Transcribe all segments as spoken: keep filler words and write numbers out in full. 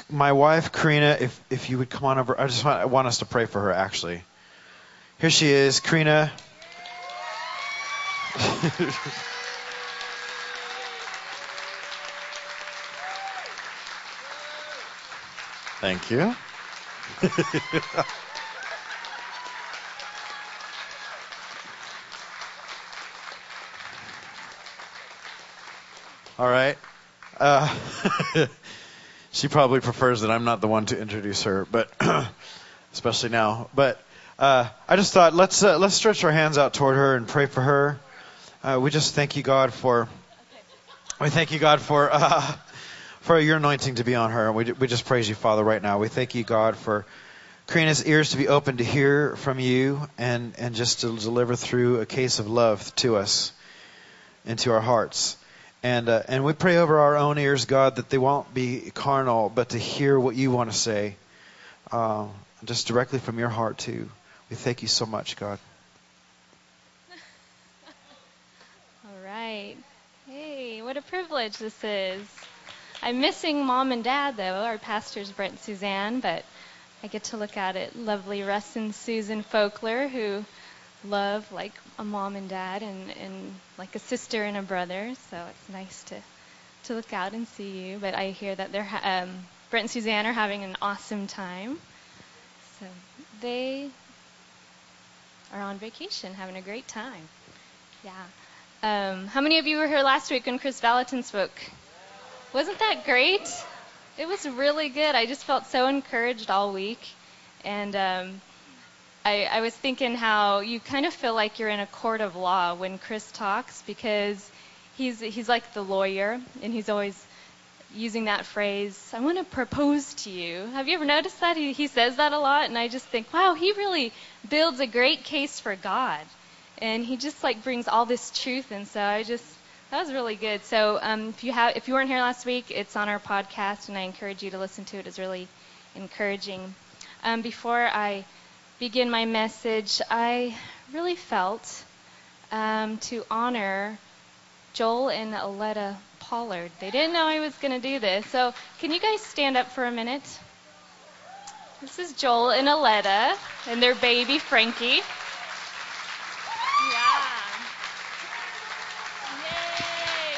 my wife, Karina, if if you would come on over. I just want, I want us to pray for her, actually. Here she is, Karina. Thank you. All right. Uh, she probably prefers that I'm not the one to introduce her, but especially now. But uh, I just thought let's uh, let's stretch our hands out toward her and pray for her. Uh, we just thank you, God, for we thank you, God, for uh, for your anointing to be on her. We we just praise you, Father, right now. We thank you, God, for Karina's ears to be open to hear from you and and just to deliver through a case of love to us into our hearts. And uh, and we pray over our own ears, God, that they won't be carnal, but to hear what you want to say, uh, just directly from your heart too. We thank you so much, God. All right. Hey, what a privilege this is. I'm missing Mom and Dad, though, our pastors, Brent and Suzanne, but I get to look out at lovely Russ and Susan Folkler, who love like a mom and dad and, and like a sister and a brother. So it's nice to, to look out and see you. But I hear that they're ha- um, Brent and Suzanne are having an awesome time. So they are on vacation, having a great time. Yeah. Um, how many of you were here last week when Chris Valentin spoke? Wasn't that great? It was really good. I just felt so encouraged all week. And um, I, I was thinking how you kind of feel like you're in a court of law when Chris talks, because he's he's like the lawyer, and he's always using that phrase, I want to propose to you. Have you ever noticed that? He, he says that a lot, and I just think, wow, he really builds a great case for God. And he just like brings all this truth, and so I just, that was really good. So um, if you have, if you weren't here last week, it's on our podcast, and I encourage you to listen to it. It's really encouraging. Um, before I begin my message, I really felt um, to honor Joel and Aletta Pollard. They didn't know I was going to do this. So can you guys stand up for a minute? This is Joel and Aletta and their baby, Frankie. Yeah. Yay.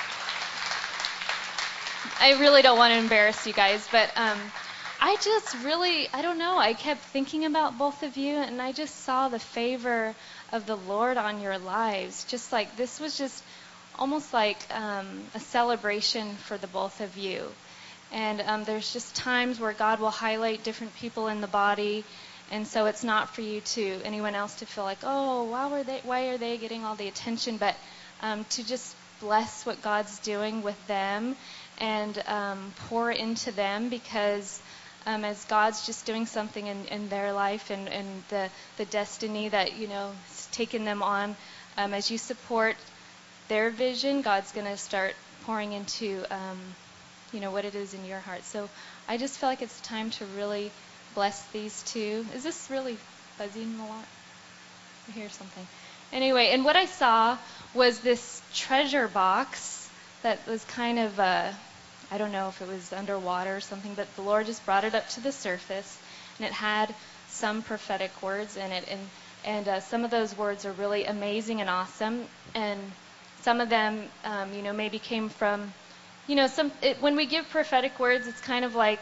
I really don't want to embarrass you guys, but um, I just really, I don't know, I kept thinking about both of you, and I just saw the favor of the Lord on your lives. Just like, this was just almost like um, a celebration for the both of you. And um, there's just times where God will highlight different people in the body, and so it's not for you to, anyone else to feel like, oh, why are they, why are they getting all the attention, but um, to just bless what God's doing with them and um, pour into them, because um, as God's just doing something in, in their life and, and the, the destiny that, you know, has taken them on, um, as you support their vision, God's going to start pouring into, um, you know, what it is in your heart. So I just feel like it's time to really bless these two. Is this really buzzing a lot? I hear something. Anyway, and what I saw was this treasure box that was kind of, uh, I don't know if it was underwater or something, but the Lord just brought it up to the surface, and it had some prophetic words in it, and and uh, some of those words are really amazing and awesome, and some of them, um, you know, maybe came from, you know, some. It, when we give prophetic words, it's kind of like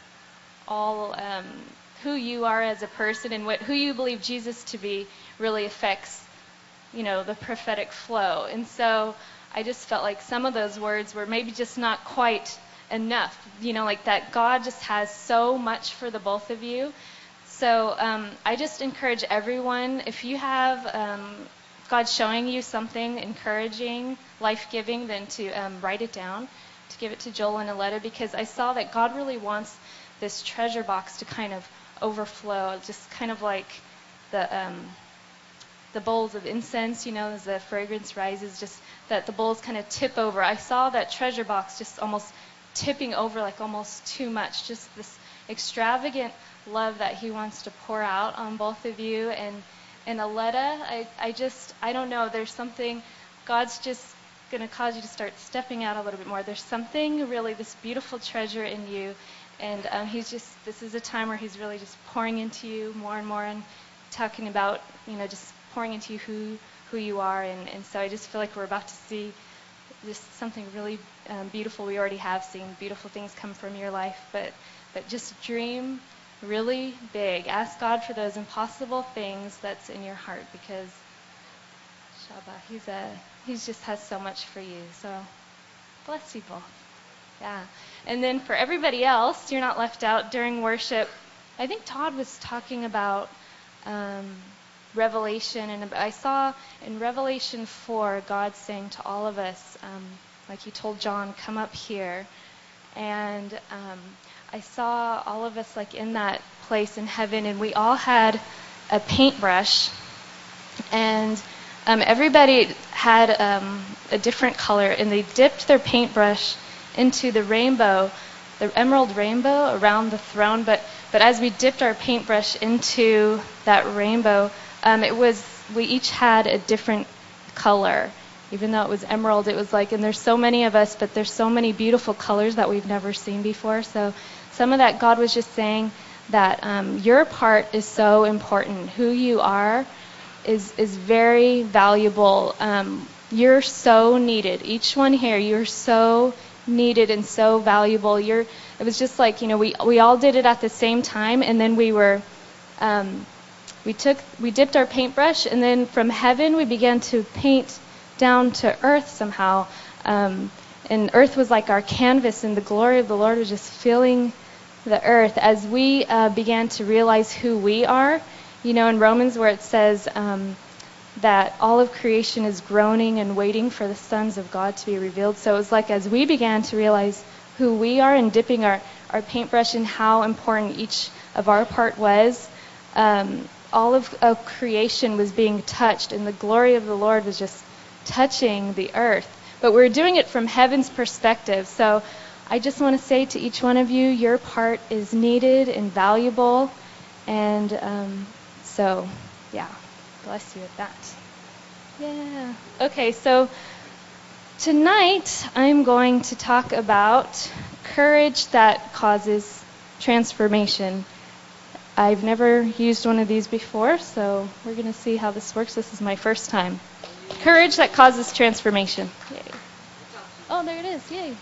all um, who you are as a person and what who you believe Jesus to be really affects, you know, the prophetic flow. And so I just felt like some of those words were maybe just not quite enough, you know, like that God just has so much for the both of you. So um, I just encourage everyone, if you have um, God showing you something encouraging, life-giving, then to um, write it down, to give it to Joel in a letter, because I saw that God really wants this treasure box to kind of overflow, just kind of like the um, the bowls of incense, you know, as the fragrance rises, just that the bowls kind of tip over. I saw that treasure box just almost tipping over, like almost too much, just this extravagant love that he wants to pour out on both of you. And and Aletta, I, I just, I don't know, there's something, God's just going to cause you to start stepping out a little bit more. There's something really, this beautiful treasure in you And um, he's just, this is a time where he's really just pouring into you more and more and talking about, you know, just pouring into you who who you are. And, and so I just feel like we're about to see just something really um, beautiful. We already have seen beautiful things come from your life, but but just dream really big. Ask God for those impossible things that's in your heart, because Shabbat, he's a he's just has so much for you. So bless you both. Yeah. And then for everybody else, you're not left out during worship. I think Todd was talking about um, Revelation, and I saw in Revelation four, God saying to all of us, um, like he told John, come up here. And um, I saw all of us like in that place in heaven, and we all had a paintbrush, and um, everybody had um, a different color, and they dipped their paintbrush into the rainbow, the emerald rainbow around the throne. But but as we dipped our paintbrush into that rainbow, um, it was we each had a different color. Even though it was emerald, it was like, and there's so many of us, but there's so many beautiful colors that we've never seen before. So some of that, God was just saying that um, your part is so important. Who you are is is very valuable. Um, you're so needed. Each one here, you're so needed and so valuable. You're. It was just like, you know, we we all did it at the same time, and then we were, um, we took we dipped our paintbrush, and then from heaven we began to paint down to earth somehow. Um, and earth was like our canvas, and the glory of the Lord was just filling the earth as we uh, began to realize who we are. You know, in Romans where it says um, that all of creation is groaning and waiting for the sons of God to be revealed. So it was like as we began to realize who we are and dipping our, our paintbrush and how important each of our part was, um, all of, of creation was being touched, and the glory of the Lord was just touching the earth. But we're doing it from heaven's perspective. So I just want to say to each one of you, your part is needed and valuable. And um, so, yeah, bless you with that. Yeah. Okay, so tonight I'm going to talk about courage that causes transformation. I've never used one of these before, so we're going to see how this works. This is my first time. Courage that causes transformation. Yay. Oh, there it is. Yay.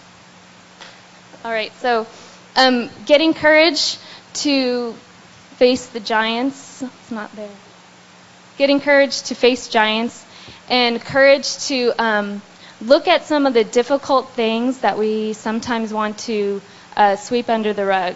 All right, so um, getting courage to face the giants. It's not there. Getting courage to face giants, and courage to um, look at some of the difficult things that we sometimes want to uh, sweep under the rug.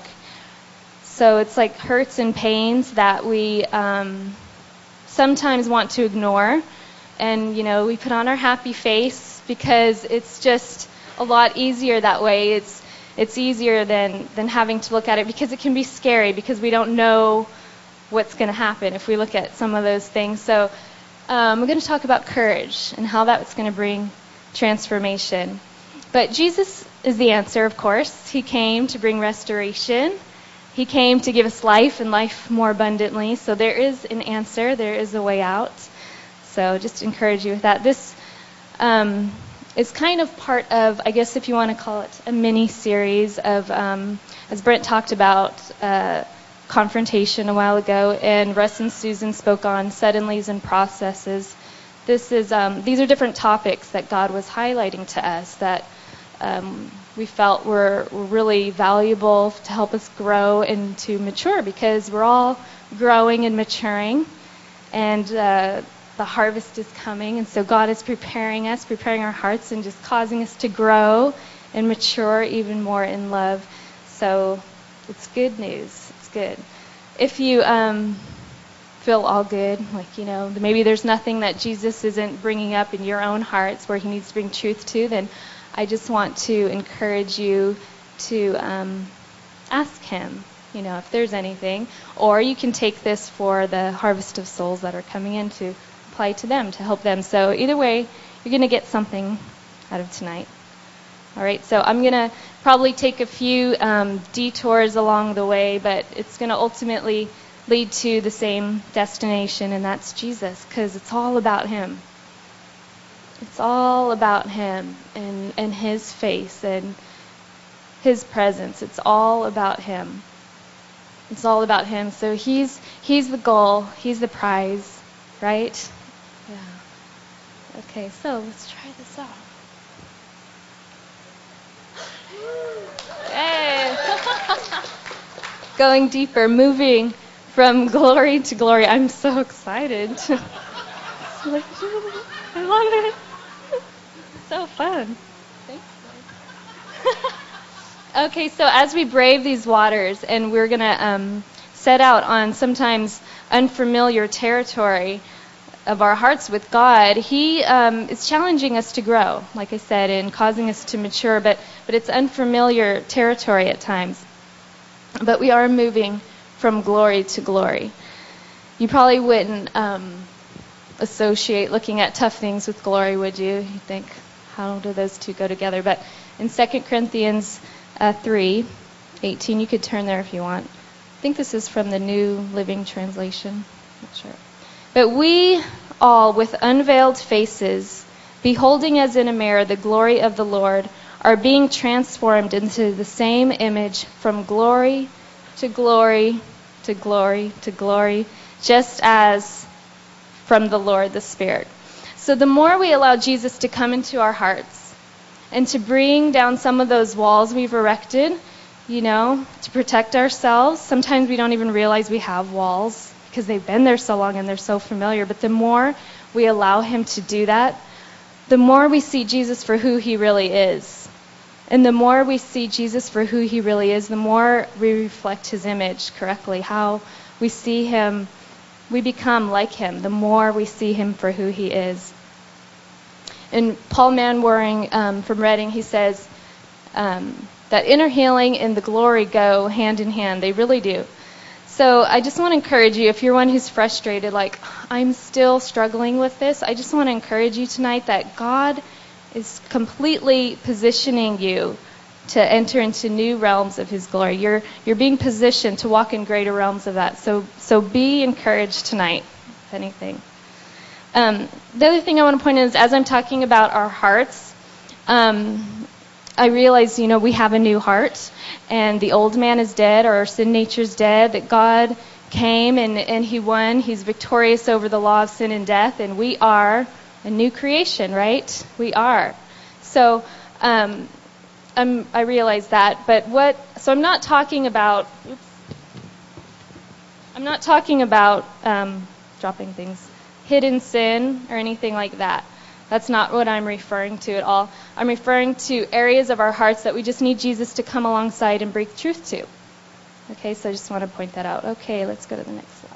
So it's like hurts and pains that we um, sometimes want to ignore. And, you know, we put on our happy face because it's just a lot easier that way. It's it's easier than, than having to look at it, because it can be scary because we don't know what's going to happen if we look at some of those things. So um, we're going to talk about courage and how that's going to bring transformation. But Jesus is the answer, of course. He came to bring restoration. He came to give us life and life more abundantly. So there is an answer. There is a way out. So just encourage you with that. This um, is kind of part of, I guess if you want to call it, a mini-series of, um, as Brent talked about, uh, confrontation a while ago, and Russ and Susan spoke on suddenlies and processes. This is um, these are different topics that God was highlighting to us that um, we felt were, were really valuable to help us grow and to mature, because we're all growing and maturing, and uh, the harvest is coming, and so God is preparing us, preparing our hearts, and just causing us to grow and mature even more in love. So it's good news. It's good. If you um, feel all good, like, you know, maybe there's nothing that Jesus isn't bringing up in your own hearts where he needs to bring truth to, then I just want to encourage you to um, ask him, you know, if there's anything. Or you can take this for the harvest of souls that are coming in to apply to them, to help them. So either way, you're going to get something out of tonight. All right, so I'm going to probably take a few um, detours along the way, but it's going to ultimately lead to the same destination, and that's Jesus, because it's all about him. It's all about him and, and his face and his presence. It's all about him. It's all about him. So he's he's the goal. He's the prize, right? Yeah. Okay, so let's try this out. Hey. Going deeper, moving from glory to glory. I'm so excited. I love it. So fun. Thanks. Okay, so as we brave these waters and we're going to um, set out on sometimes unfamiliar territory of our hearts with God, he um, is challenging us to grow, like I said, and causing us to mature, but, but it's unfamiliar territory at times. But we are moving from glory to glory. You probably wouldn't um, associate looking at tough things with glory, would you? You think, how do those two go together? But in Second Corinthians uh, three eighteen, you could turn there if you want. I think this is from the New Living Translation. Not sure. But we all, with unveiled faces, beholding as in a mirror the glory of the Lord, are being transformed into the same image from glory to glory to glory to glory, just as from the Lord the Spirit. So the more we allow Jesus to come into our hearts and to bring down some of those walls we've erected, you know, to protect ourselves. Sometimes we don't even realize we have walls because they've been there so long and they're so familiar. But the more we allow him to do that, the more we see Jesus for who he really is. And the more we see Jesus for who he really is, the more we reflect his image correctly. How we see him, we become like him, the more we see him for who he is. And Paul Manwaring um, from Reading, he says um, that inner healing and the glory go hand in hand. They really do. So I just want to encourage you, if you're one who's frustrated, like, I'm still struggling with this, I just want to encourage you tonight that God is completely positioning you to enter into new realms of his glory. You're you're being positioned to walk in greater realms of that. So so be encouraged tonight, if anything. Um, the other thing I want to point out is, as I'm talking about our hearts, um, I realize, you know, we have a new heart, and the old man is dead, or our sin nature's dead, that God came and, and he won. He's victorious over the law of sin and death, and we are a new creation, right? We are. So um, I'm, I realize that, but what, so I'm not talking about, oops, I'm not talking about um, dropping things, hidden sin or anything like that. That's not what I'm referring to at all. I'm referring to areas of our hearts that we just need Jesus to come alongside and break truth to. Okay, so I just want to point that out. Okay, let's go to the next slide.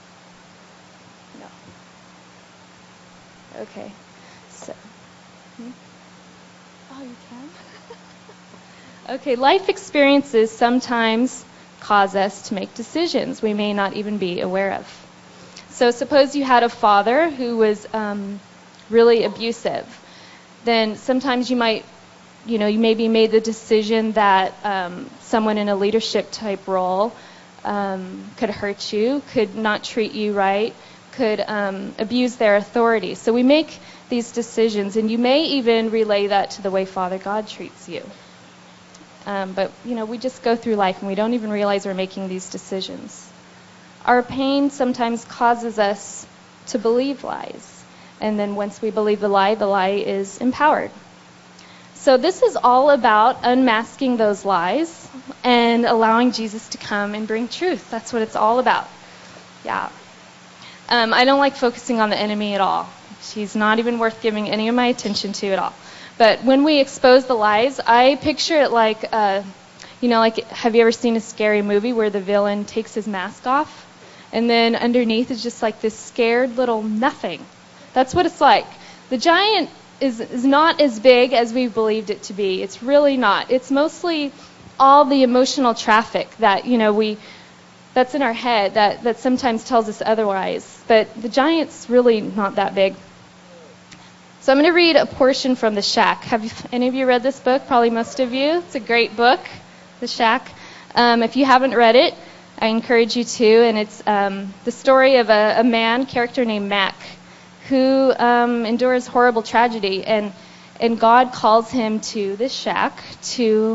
No. Okay. So. Hmm? Oh, you can? Okay, life experiences sometimes cause us to make decisions we may not even be aware of. So suppose you had a father who was um, really abusive. Then sometimes you might, you know, you maybe made the decision that um, someone in a leadership type role um, could hurt you, could not treat you right, could um, abuse their authority. So we make these decisions, and you may even relay that to the way Father God treats you. Um, but, you know, we just go through life and we don't even realize we're making these decisions. Our pain sometimes causes us to believe lies. And then once we believe the lie, the lie is empowered. So this is all about unmasking those lies and allowing Jesus to come and bring truth. That's what it's all about. Yeah. Um, I don't like focusing on the enemy at all. He's not even worth giving any of my attention to at all. But when we expose the lies, I picture it like, uh, you know, like, have you ever seen a scary movie where the villain takes his mask off? And then underneath is just like this scared little nothing. That's what it's like. The giant is, is not as big as we believed it to be. It's really not. It's mostly all the emotional traffic that, you know, we that's in our head that, that sometimes tells us otherwise. But the giant's really not that big. So I'm going to read a portion from The Shack. Have you, any of you read this book? Probably most of you. It's a great book, The Shack. Um, if you haven't read it, I encourage you to. And it's um, the story of a, a man, character named Mac, who um, endures horrible tragedy. And, and God calls him to this shack to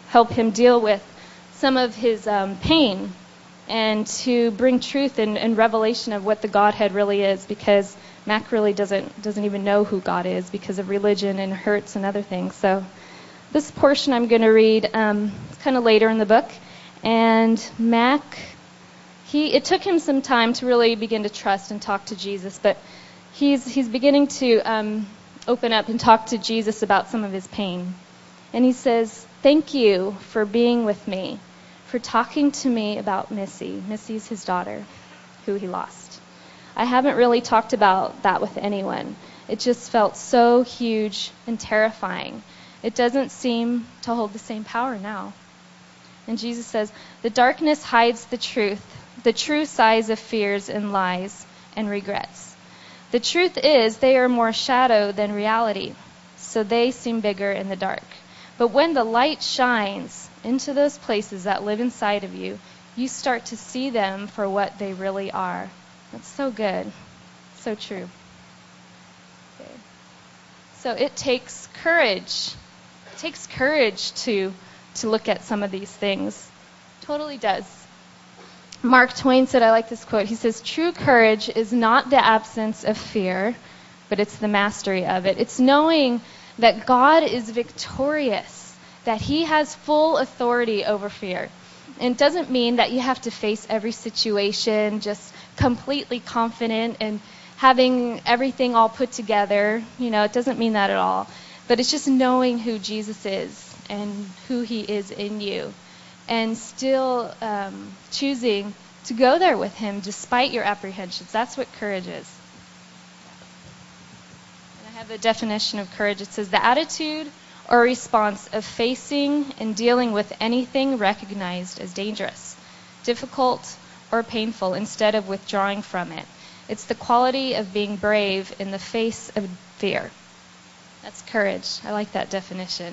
help him deal with some of his um, pain and to bring truth and, and revelation of what the Godhead really is, because Mac really doesn't doesn't even know who God is because of religion and hurts and other things. So this portion I'm going to read um, kind of later in the book, and Mac, he it took him some time to really begin to trust and talk to Jesus, but he's he's beginning to um, open up and talk to Jesus about some of his pain. And he says, "Thank you for being with me, for talking to me about Missy." Missy's his daughter, who he lost. I haven't really talked about that with anyone. It just felt so huge and terrifying. It doesn't seem to hold the same power now. And Jesus says, "The darkness hides the truth, the true size of fears and lies and regrets. The truth is they are more shadow than reality, so they seem bigger in the dark. But when the light shines into those places that live inside of you, you start to see them for what they really are." That's so good. So true. Okay. So it takes courage. It takes courage to to look at some of these things. Totally does. Mark Twain said, I like this quote. He says, "True courage is not the absence of fear, but it's the mastery of it." It's knowing that God is victorious, that he has full authority over fear. And it doesn't mean that you have to face every situation just completely confident and having everything all put together. You know, it doesn't mean that at all. But it's just knowing who Jesus is and who he is in you, and still um, choosing to go there with him despite your apprehensions. That's what courage is. And I have the definition of courage. It says, the attitude or response of facing and dealing with anything recognized as dangerous, difficult, or painful instead of withdrawing from it. It's the quality of being brave in the face of fear. That's courage. I like that definition.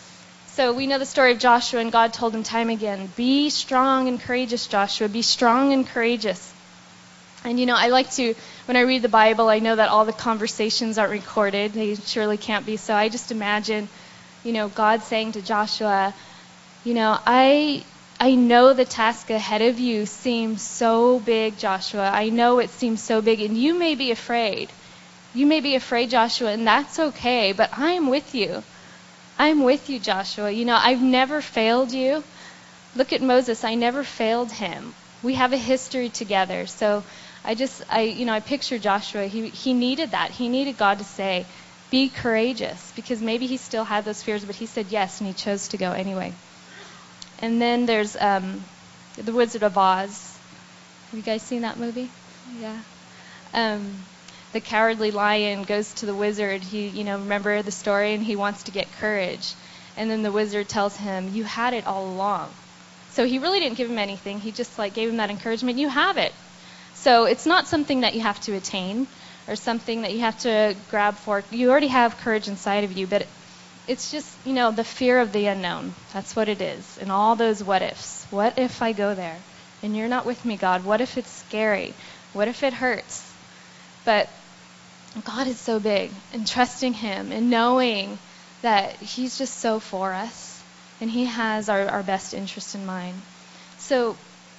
So we know the story of Joshua, and God told him time again, be strong and courageous, Joshua. Be strong and courageous. And, you know, I like to, when I read the Bible, I know that all the conversations aren't recorded. They surely can't be. So I just imagine, you know, God saying to Joshua, you know, I I know the task ahead of you seems so big, Joshua. I know it seems so big, and you may be afraid. You may be afraid, Joshua, and that's okay, but I am with you. I'm with you, Joshua. You know, I've never failed you. Look at Moses. I never failed him. We have a history together. So I just, I, you know, I picture Joshua. He he needed that. He needed God to say, be courageous, because maybe he still had those fears, but he said yes, and he chose to go anyway. And then there's um, The Wizard of Oz. Have you guys seen that movie? Yeah. Um, the cowardly lion goes to the wizard. He, you know, remember the story, and he wants to get courage. And then the wizard tells him, you had it all along. So he really didn't give him anything. He just like gave him that encouragement. You have it. So it's not something that you have to attain or something that you have to grab for. You already have courage inside of you, but it's just, you know, the fear of the unknown. That's what it is. And all those what ifs. What if I go there and you're not with me, God? What if it's scary? What if it hurts? But God is so big, and trusting him and knowing that he's just so for us, and he has our, our best interest in mind. So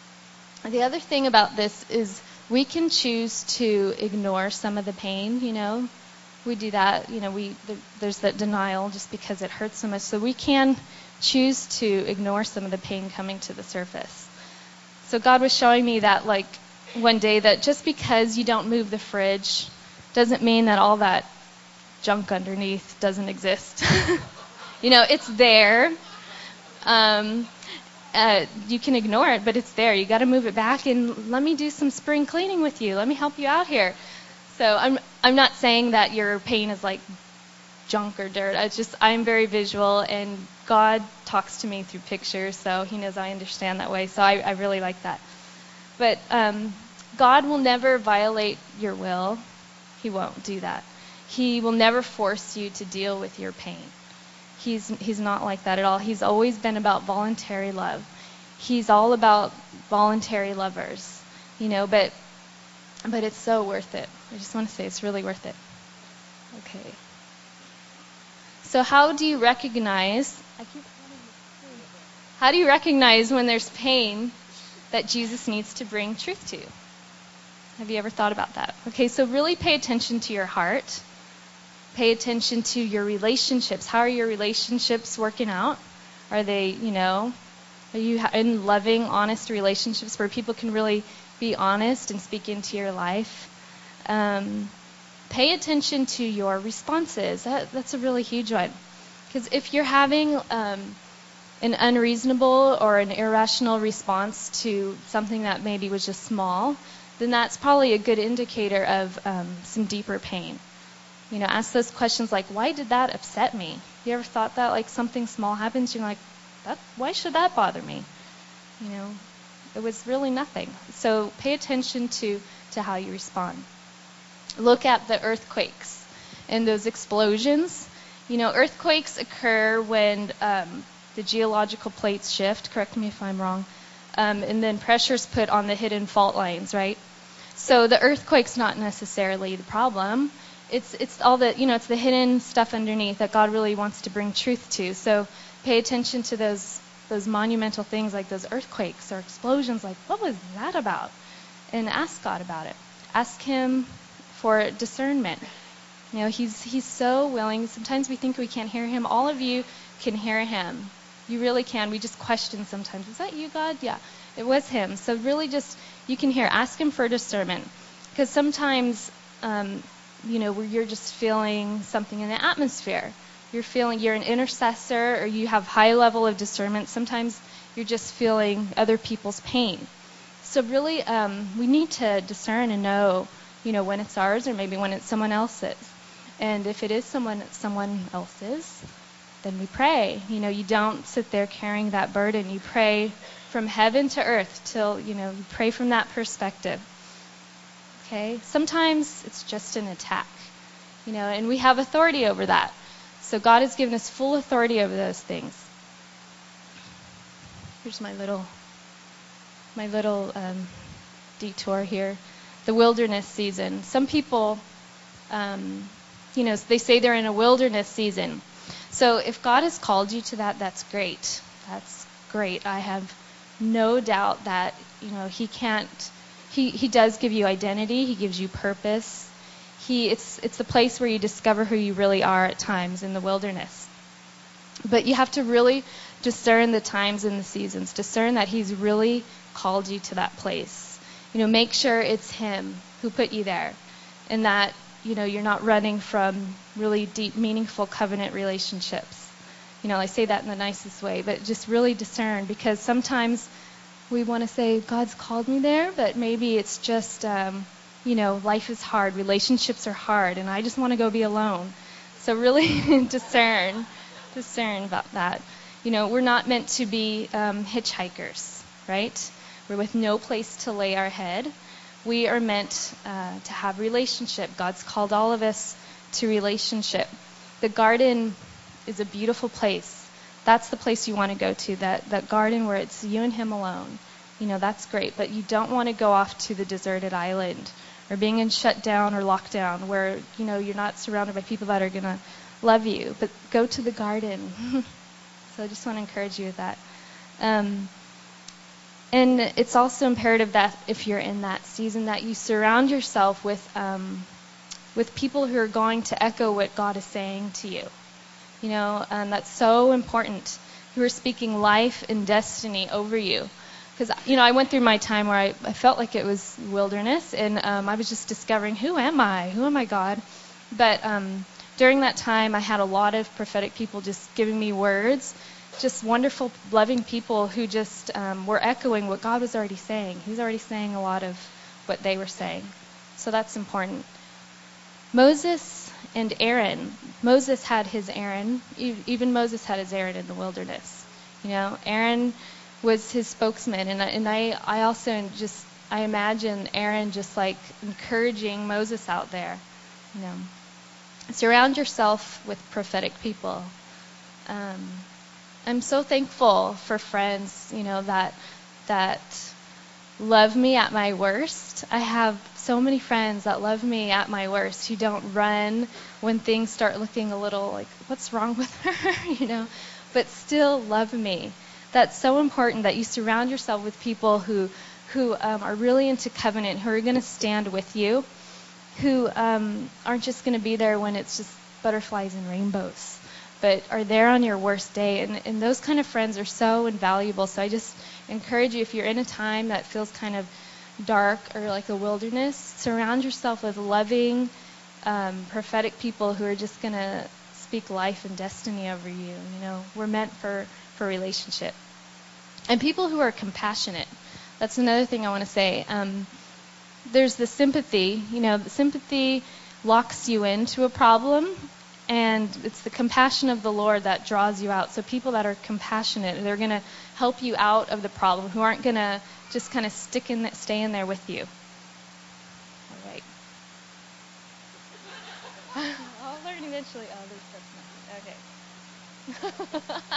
the other thing about this is we can choose to ignore some of the pain, you know. We do that, you know, we there's that denial just because it hurts so much. So we can choose to ignore some of the pain coming to the surface. So God was showing me that, like, one day, that just because you don't move the fridge doesn't mean that all that junk underneath doesn't exist. You know, it's there. Um, uh, you can ignore it, but it's there. You got to move it back, and let me do some spring cleaning with you. Let me help you out here. So I'm I'm not saying that your pain is like junk or dirt. It's just I'm very visual, and God talks to me through pictures, so he knows I understand that way. So I, I really like that. But um, God will never violate your will. He won't do that. He will never force you to deal with your pain. He's he's not like that at all. He's always been about voluntary love. He's all about voluntary lovers, you know, but but it's so worth it. I just want to say it's really worth it. Okay. So how do you recognize I keep How do you recognize when there's pain that Jesus needs to bring truth to? Have you ever thought about that? Okay, so really pay attention to your heart. Pay attention to your relationships. How are your relationships working out? Are they, you know, are you in loving, honest relationships where people can really be honest and speak into your life? Um, pay attention to your responses. That, that's a really huge one. Because if you're having um, an unreasonable or an irrational response to something that maybe was just small, then that's probably a good indicator of um, some deeper pain. You know, ask those questions like, why did that upset me? You ever thought that, like, something small happens, you're like, that, why should that bother me? You know, it was really nothing. So pay attention to, to how you respond. Look at the earthquakes and those explosions. You know, earthquakes occur when um, the geological plates shift, correct me if I'm wrong, um, and then pressure's put on the hidden fault lines, right? So the earthquake's not necessarily the problem. It's it's all the, you know, it's the hidden stuff underneath that God really wants to bring truth to. So pay attention to those those monumental things like those earthquakes or explosions, like, what was that about? And ask God about it. Ask Him for discernment. You know, he's he's so willing. Sometimes we think we can't hear Him. All of you can hear Him. You really can. We just question sometimes. Is that you, God? Yeah, it was Him. So really just, you can hear. Ask Him for discernment. Because sometimes, um, you know, where you're just feeling something in the atmosphere. You're feeling, you're an intercessor, or you have high level of discernment. Sometimes you're just feeling other people's pain. So really, um, we need to discern and know, you know, when it's ours or maybe when it's someone else's. And if it is someone someone else's, then we pray. You know, you don't sit there carrying that burden. You pray from heaven to earth till, you know, you pray from that perspective. Okay? Sometimes it's just an attack, you know, and we have authority over that. So God has given us full authority over those things. Here's my little, my little um, detour here. The wilderness season. Some people, um, you know, they say they're in a wilderness season. So if God has called you to that, that's great. That's great. I have no doubt that, you know, He can't, He, he does give you identity. He gives you purpose. He, it's, it's the place where you discover who you really are at times in the wilderness. But you have to really discern the times and the seasons. Discern that He's really called you to that place. You know, make sure it's Him who put you there, and that, you know, you're not running from really deep, meaningful covenant relationships. You know, I say that in the nicest way, but just really discern, because sometimes we want to say, God's called me there, but maybe it's just, um, you know, life is hard, relationships are hard, and I just want to go be alone. So really discern, discern about that. You know, we're not meant to be um, hitchhikers, right? We're with no place to lay our head. We are meant uh, to have relationship. God's called all of us to relationship. The garden is a beautiful place. That's the place you want to go to, that, that garden where it's you and Him alone. You know, that's great. But you don't want to go off to the deserted island or being in shut down or lockdown where, you know, you're not surrounded by people that are going to love you. But go to the garden. So I just want to encourage you with that. Um, and it's also imperative that if you're in that season, that you surround yourself with um, with people who are going to echo what God is saying to you. You know, and that's so important. Who are speaking life and destiny over you. Because, you know, I went through my time where I, I felt like it was wilderness, and um, I was just discovering, who am I? Who am I, God? But um, during that time, I had a lot of prophetic people just giving me words, just wonderful, loving people who just um, were echoing what God was already saying. He was already saying a lot of what they were saying. So that's important. Moses and Aaron. Moses had his Aaron. Even Moses had his Aaron in the wilderness. You know, Aaron was his spokesman, and I, and I, I also just, I imagine Aaron just like encouraging Moses out there. You know, surround yourself with prophetic people. Um, I'm so thankful for friends, you know, that that love me at my worst. I have so many friends that love me at my worst, who don't run when things start looking a little like, what's wrong with her, you know, but still love me. That's so important that you surround yourself with people who who um, are really into covenant, who are going to stand with you, who um, aren't just going to be there when it's just butterflies and rainbows, but are there on your worst day. And, and those kind of friends are so invaluable. So I just encourage you, if you're in a time that feels kind of dark or like a wilderness, surround yourself with loving, um, prophetic people who are just going to speak life and destiny over you. You know, we're meant for, for relationship. And people who are compassionate. That's another thing I want to say. Um, there's the sympathy. You know, the sympathy locks you into a problem, and it's the compassion of the Lord that draws you out. So people that are compassionate, they're going to help you out of the problem, who aren't going to just kind of stick in, that, stay in there with you. All right. I'll learn eventually. Oh, there's that's not okay.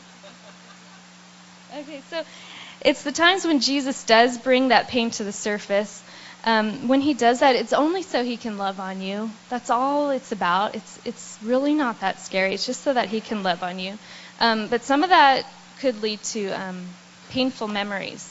Okay, so it's the times when Jesus does bring that pain to the surface. Um, when he does that, it's only so he can love on you. That's all it's about. It's it's really not that scary. It's just so that he can love on you. Um, but some of that could lead to um, painful memories.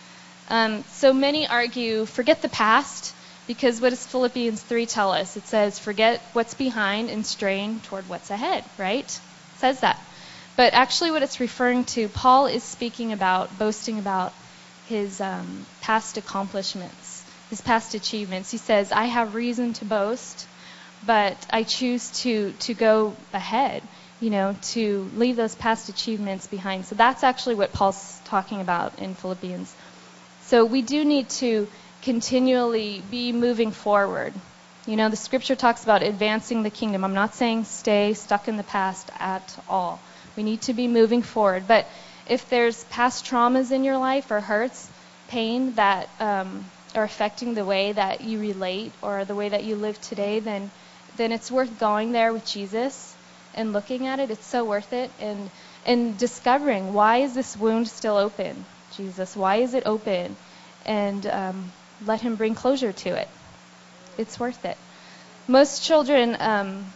Um, so many argue, forget the past, because what does Philippians three tell us? It says, forget what's behind and strain toward what's ahead, right? It says that. But actually what it's referring to, Paul is speaking about, boasting about his um, past accomplishments, his past achievements. He says, I have reason to boast, but I choose to, to go ahead, you know, to leave those past achievements behind. So that's actually what Paul's talking about in Philippians. So we do need to continually be moving forward. You know, the scripture talks about advancing the kingdom. I'm not saying stay stuck in the past at all. We need to be moving forward. But if there's past traumas in your life or hurts, pain that um, are affecting the way that you relate or the way that you live today, then then it's worth going there with Jesus and looking at it. It's so worth it. And and discovering, why is this wound still open, Jesus? Why is it open? And um, let him bring closure to it. It's worth it. Most children um,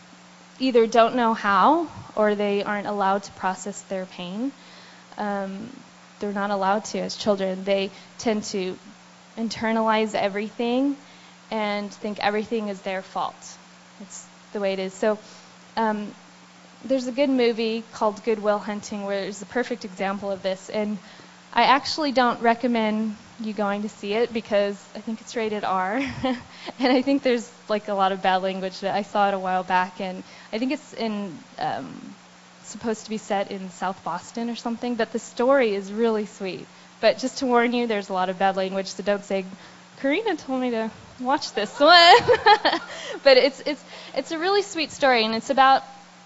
either don't know how, or they aren't allowed to process their pain. Um, they're not allowed to as children. They tend to internalize everything and think everything is their fault. It's the way it is. So um, there's a good movie called Good Will Hunting where there's a perfect example of this. And I actually don't recommend you going to see it because I think it's rated R. And I think there's like a lot of bad language. I saw it a while back, and I think it's in um, supposed to be set in South Boston or something. But the story is really sweet. But just to warn you, there's a lot of bad language, so don't say, Karina told me to watch this one. But it's it's it's a really sweet story, and it's about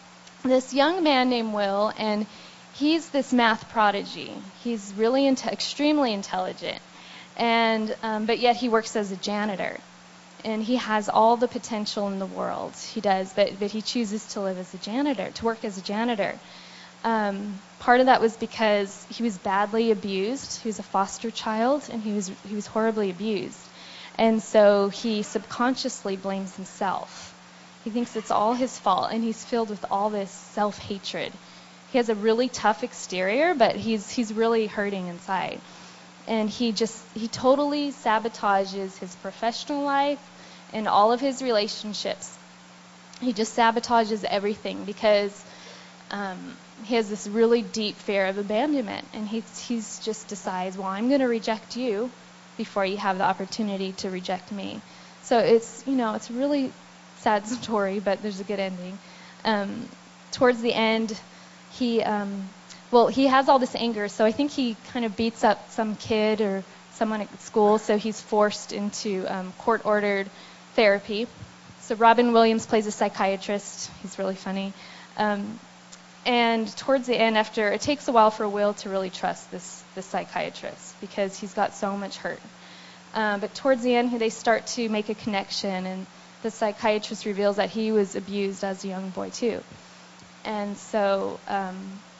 this young man named Will, and he's this math prodigy. He's really into, extremely intelligent, and um, but yet he works as a janitor, and he has all the potential in the world. He does, but but he chooses to live as a janitor, to work as a janitor. Um, part of that was because he was badly abused. He was a foster child, and he was he was horribly abused, and so he subconsciously blames himself. He thinks it's all his fault, and he's filled with all this self-hatred. He has a really tough exterior, but he's he's really hurting inside. And he just, he totally sabotages his professional life and all of his relationships. He just sabotages everything because um, he has this really deep fear of abandonment. And he he's just decides, well, I'm going to reject you before you have the opportunity to reject me. So it's, you know, it's a really sad story, but there's a good ending. Um, towards the end, he, um, well, he has all this anger, so I think he kind of beats up some kid or someone at school, so he's forced into um, court-ordered therapy. So Robin Williams plays a psychiatrist. He's really funny. Um, and towards the end, after, it takes a while for Will to really trust this, this psychiatrist because he's got so much hurt. Um, but towards the end, they start to make a connection, and the psychiatrist reveals that he was abused as a young boy too. And so um,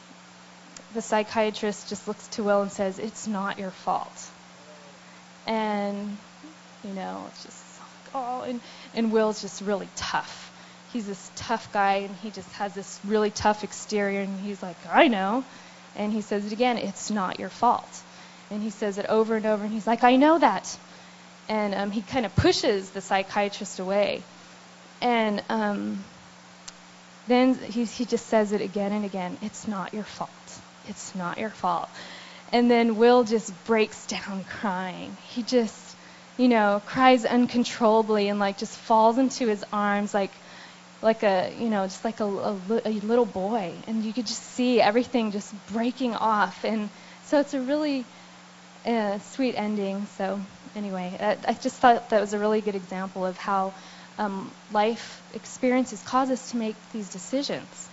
the psychiatrist just looks to Will and says, it's not your fault. And, you know, it's just, oh, and, and Will's just really tough. He's this tough guy, and he just has this really tough exterior, and he's like, I know. And he says it again, it's not your fault. And he says it over and over, and he's like, I know that. And um, he kind of pushes the psychiatrist away. And um, then he, he just says it again and again, it's not your fault. It's not your fault. And then Will just breaks down crying. He just, you know, cries uncontrollably and like just falls into his arms like like a, you know, just like a, a, a little boy. And you could just see everything just breaking off. And so it's a really uh, sweet ending. So anyway, I, I just thought that was a really good example of how um, life experiences cause us to make these decisions.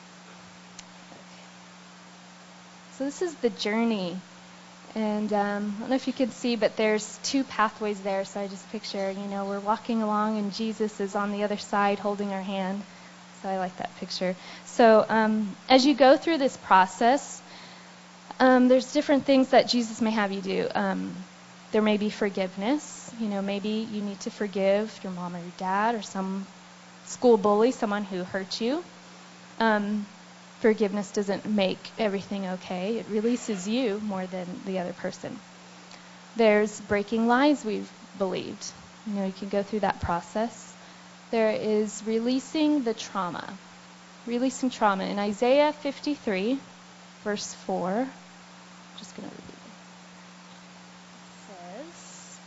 So this is the journey. And um, I don't know if you can see, but there's two pathways there. So I just picture, you know, we're walking along and Jesus is on the other side holding our hand. So I like that picture. So um, as you go through this process, um, there's different things that Jesus may have you do. Um, there may be forgiveness. You know, maybe you need to forgive your mom or your dad or some school bully, someone who hurt you. Um, Forgiveness doesn't make everything okay. It releases you more than the other person. There's breaking lies we've believed. You know, you can go through that process. There is releasing the trauma. Releasing trauma. In Isaiah fifty-three, verse four, I'm just going to read it. It says,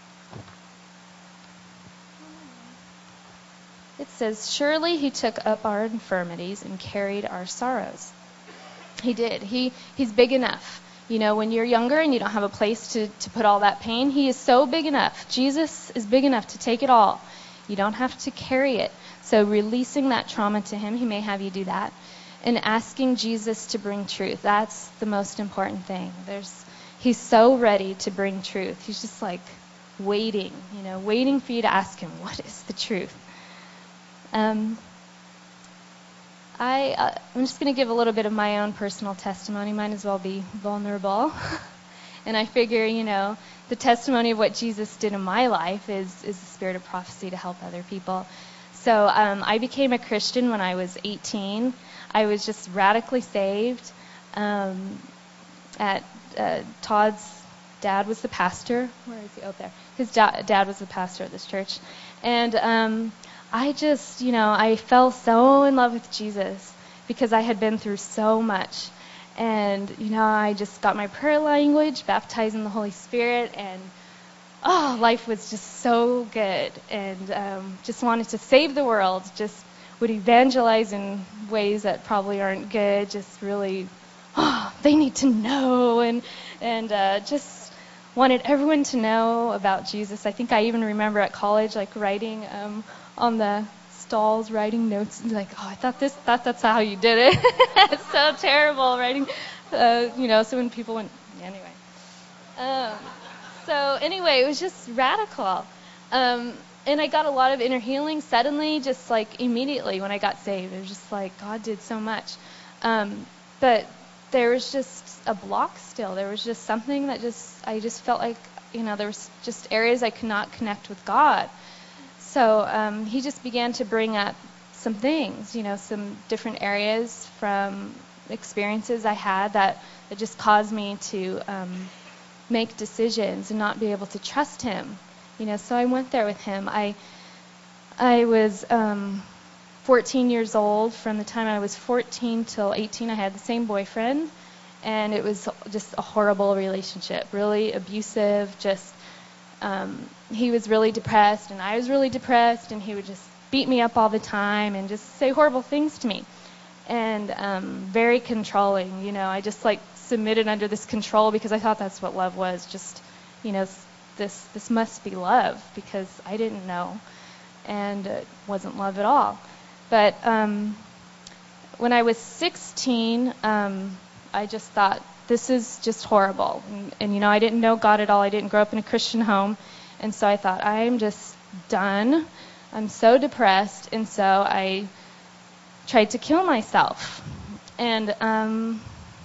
It says, surely he took up our infirmities and carried our sorrows. He did. He He's big enough. You know, when you're younger and you don't have a place to, to put all that pain, he is so big enough. Jesus is big enough to take it all. You don't have to carry it. So releasing that trauma to him, he may have you do that. And asking Jesus to bring truth. That's the most important thing. There's He's so ready to bring truth. He's just like waiting, you know, waiting for you to ask him, what is the truth? Um, I, uh, I'm just going to give a little bit of my own personal testimony. Might as well be vulnerable. And I figure, you know, the testimony of what Jesus did in my life is, is the spirit of prophecy to help other people. So um, I became a Christian when I was eighteen. I was just radically saved. Um, at uh, Todd's dad was the pastor. Where is he? Oh, there. His da- dad was the pastor at this church. And um I just, you know, I fell so in love with Jesus because I had been through so much. And, you know, I just got my prayer language, baptized in the Holy Spirit, and, oh, life was just so good. And um, just wanted to save the world, just would evangelize in ways that probably aren't good, just really, oh, they need to know, and, and uh, just wanted everyone to know about Jesus. I think I even remember at college, like, writing um, on the stalls, writing notes, and like, oh, I thought this, thought that's how you did it. It's so terrible writing, uh, you know. So when people went, anyway. Um, so anyway, it was just radical, um, and I got a lot of inner healing suddenly, just like immediately when I got saved. It was just like God did so much, um, but there was just a block still. There was just something that just I just felt like, you know, there was just areas I could not connect with God. So um, he just began to bring up some things, you know, some different areas from experiences I had that, that just caused me to um, make decisions and not be able to trust him. You know, so I went there with him. I I was um, fourteen years old. From the time I was fourteen till eighteen, I had the same boyfriend, and it was just a horrible relationship, really abusive, just Um, he was really depressed, and I was really depressed, and he would just beat me up all the time and just say horrible things to me. And um, very controlling, you know. I just, like, submitted under this control because I thought that's what love was. Just, you know, this this must be love, because I didn't know. And it wasn't love at all. But um, when I was sixteen, um, I just thought, this is just horrible. And, and, you know, I didn't know God at all. I didn't grow up in a Christian home. And so I thought, I'm just done. I'm so depressed. And so I tried to kill myself. And, um,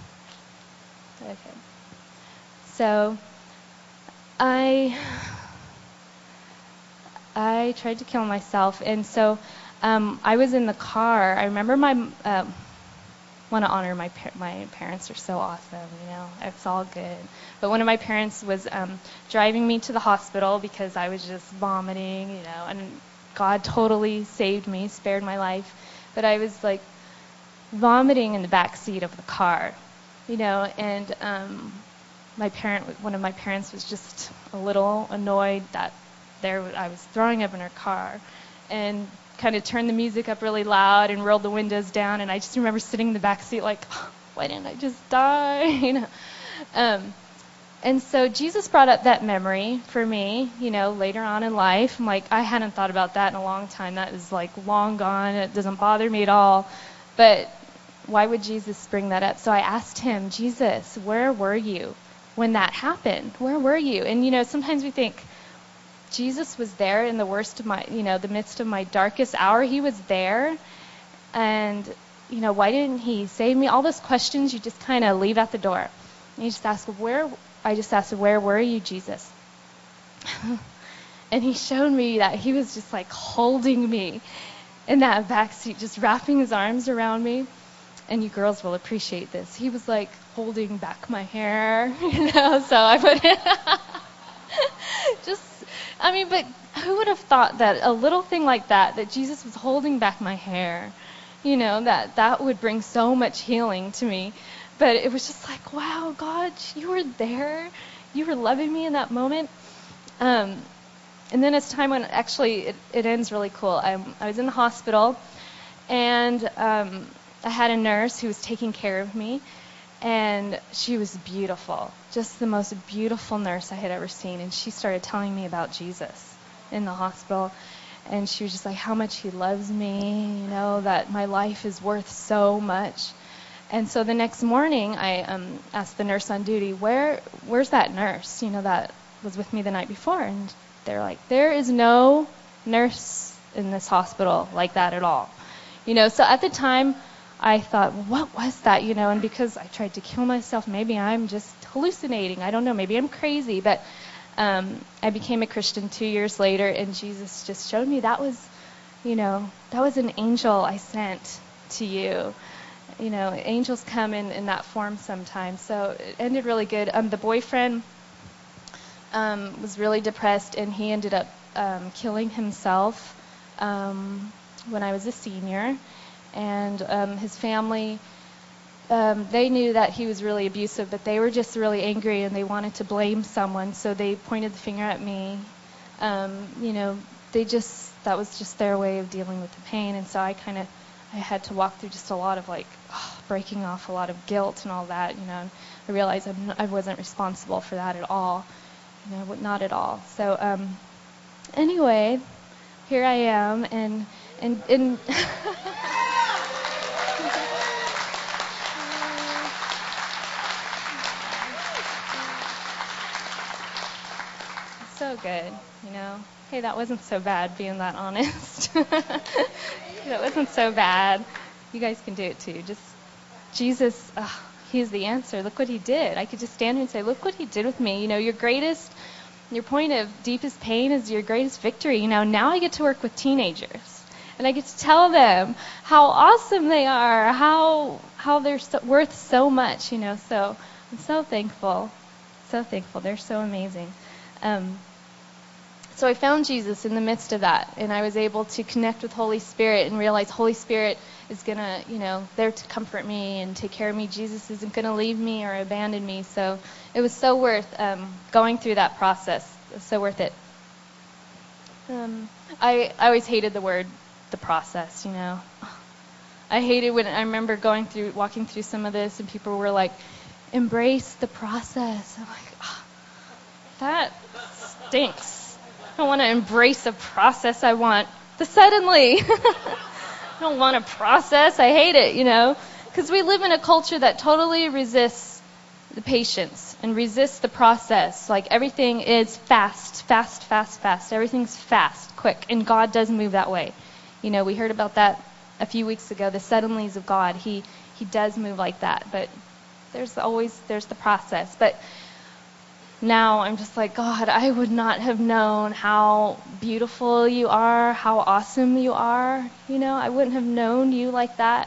okay. So I, I tried to kill myself. And so um, I was in the car. I remember my, um, want to honor my par- my parents are so awesome, you know. It's all good. But one of my parents was um, driving me to the hospital because I was just vomiting, you know, and God totally saved me, spared my life. But I was like vomiting in the back seat of the car, you know, and um, my parent, one of my parents was just a little annoyed that there I was throwing up in her car, and kind of turned the music up really loud and rolled the windows down. And I just remember sitting in the back seat like, oh, why didn't I just die? You know. Um, and so Jesus brought up that memory for me, you know, later on in life. I'm like, I hadn't thought about that in a long time. That is like long gone. It doesn't bother me at all. But why would Jesus bring that up? So I asked him, Jesus, where were you when that happened? Where were you? And, you know, sometimes we think, Jesus was there in the worst of my, you know, the midst of my darkest hour. He was there. And, you know, why didn't he save me? All those questions you just kind of leave at the door. And you just ask, where, I just asked, where were you, Jesus? And he showed me that he was just like holding me in that back seat, just wrapping his arms around me. And you girls will appreciate this. He was like holding back my hair, you know, so I put it just, I mean, but who would have thought that a little thing like that, that Jesus was holding back my hair, you know, that that would bring so much healing to me. But it was just like, wow, God, you were there. You were loving me in that moment. Um, and then as time went, actually, it, it ends really cool. I, I was in the hospital, and um, I had a nurse who was taking care of me. And she was beautiful, just the most beautiful nurse I had ever seen. And she started telling me about Jesus in the hospital. And she was just like, how much he loves me, you know, that my life is worth so much. And so the next morning, I um, asked the nurse on duty, where, where's that nurse, you know, that was with me the night before? And they're like, there is no nurse in this hospital like that at all. You know, so at the time, I thought, well, what was that, you know, and because I tried to kill myself, maybe I'm just hallucinating. I don't know, maybe I'm crazy. But um, I became a Christian two years later, and Jesus just showed me that was, you know, that was an angel I sent to you. You know, angels come in, in that form sometimes. So it ended really good. Um, the boyfriend um, was really depressed, and he ended up um, killing himself um, when I was a senior. And um, his family, um, they knew that he was really abusive, but they were just really angry, and they wanted to blame someone, so they pointed the finger at me. Um, you know, they just, that was just their way of dealing with the pain. And so I kind of, I had to walk through just a lot of like oh, breaking off a lot of guilt and all that, you know. And I realized I'm not, I wasn't responsible for that at all, you know, not at all. So um, anyway, here I am, and and and. So good, you know. Hey, that wasn't so bad, being that honest. That wasn't so bad. You guys can do it too. Just Jesus, oh, he's the answer. Look what he did. I could just stand here and say, look what he did with me. You know, your greatest, your point of deepest pain is your greatest victory. You know, now I get to work with teenagers, and I get to tell them how awesome they are, how how they're so, worth so much. You know, so I'm so thankful, so thankful. They're so amazing. Um, So I found Jesus in the midst of that, and I was able to connect with Holy Spirit and realize Holy Spirit is going to, you know, there to comfort me and take care of me. Jesus isn't going to leave me or abandon me. So it was so worth um, going through that process. It was so worth it. Um, I, I always hated the word, the process, you know. I hated when I remember going through, walking through some of this, and people were like, embrace the process. I'm like, oh, that stinks. I don't want to embrace a process. I want the suddenly. I don't want a process. I hate it, you know, because we live in a culture that totally resists the patience and resists the process. Like everything is fast, fast, fast, fast. Everything's fast, quick, and God does move that way. You know, we heard about that a few weeks ago. The suddenlies of God. He He does move like that, but there's always there's the process. But now I'm just like, God, I would not have known how beautiful you are, how awesome you are. You know, I wouldn't have known you like that,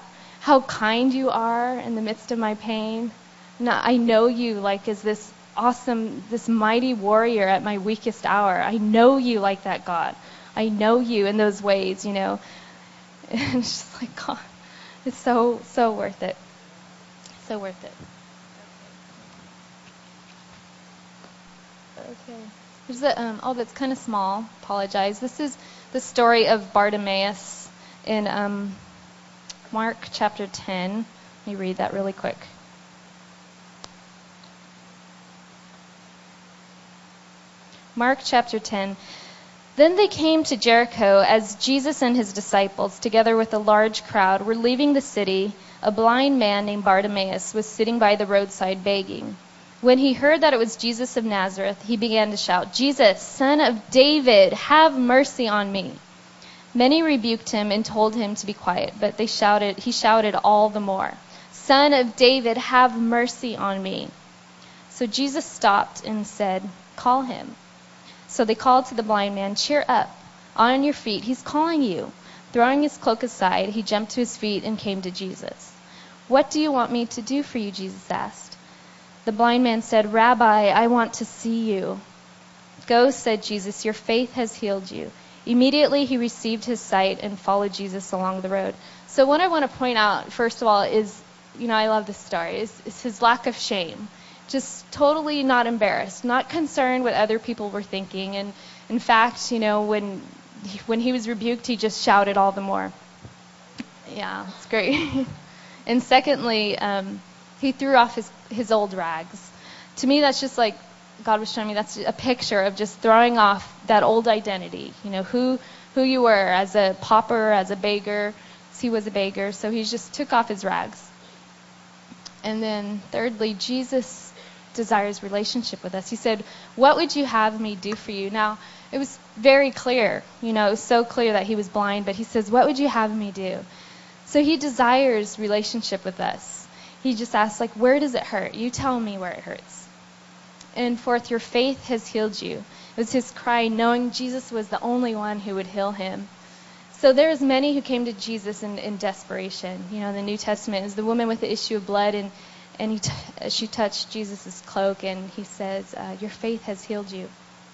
how kind you are in the midst of my pain. Now, I know you like as this awesome, this mighty warrior at my weakest hour. I know you like that, God. I know you in those ways, you know. And it's just like, God, it's so, so worth it. So worth it. Okay. There's a, um, oh, that's kind of small. Apologize. This is the story of Bartimaeus in um, Mark chapter ten. Let me read that really quick. Mark chapter ten. Then they came to Jericho as Jesus and his disciples, together with a large crowd, were leaving the city. A blind man named Bartimaeus was sitting by the roadside begging. When he heard that it was Jesus of Nazareth, he began to shout, "Jesus, Son of David, have mercy on me." Many rebuked him and told him to be quiet, but they shouted, he shouted all the more, "Son of David, have mercy on me." So Jesus stopped and said, "Call him." So they called to the blind man, "Cheer up, on your feet, he's calling you." Throwing his cloak aside, he jumped to his feet and came to Jesus. "What do you want me to do for you?" Jesus asked. The blind man said, "Rabbi, I want to see you." "Go," said Jesus, "your faith has healed you." Immediately he received his sight and followed Jesus along the road. So what I want to point out, first of all, is, you know, I love this story, is, is his lack of shame. Just totally not embarrassed, not concerned what other people were thinking. And in fact, you know, when when he was rebuked, he just shouted all the more. Yeah, it's great. And secondly, um, he threw off his, his old rags. To me, that's just like, God was showing me, that's a picture of just throwing off that old identity. You know, who who you were as a pauper, as a beggar. He was a beggar, so he just took off his rags. And then thirdly, Jesus desires relationship with us. He said, "What would you have me do for you?" Now, it was very clear, you know, it was so clear that he was blind, but he says, "What would you have me do?" So he desires relationship with us. He just asks, like, where does it hurt? You tell me where it hurts. And fourth, your faith has healed you. It was his cry, knowing Jesus was the only one who would heal him. So there's many who came to Jesus in, in desperation. You know, in the New Testament is the woman with the issue of blood, and and he t- she touched Jesus' cloak, and he says, uh, your faith has healed you.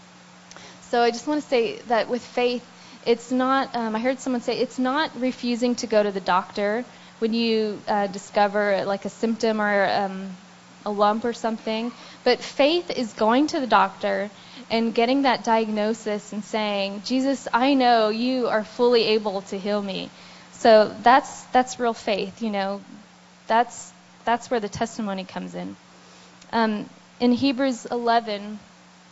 So I just want to say that with faith, it's not, um, I heard someone say, it's not refusing to go to the doctor when you uh, discover like a symptom or um, a lump or something. But faith is going to the doctor and getting that diagnosis and saying, Jesus, I know you are fully able to heal me. So that's that's real faith, you know. That's that's where the testimony comes in. Um, in Hebrews eleven,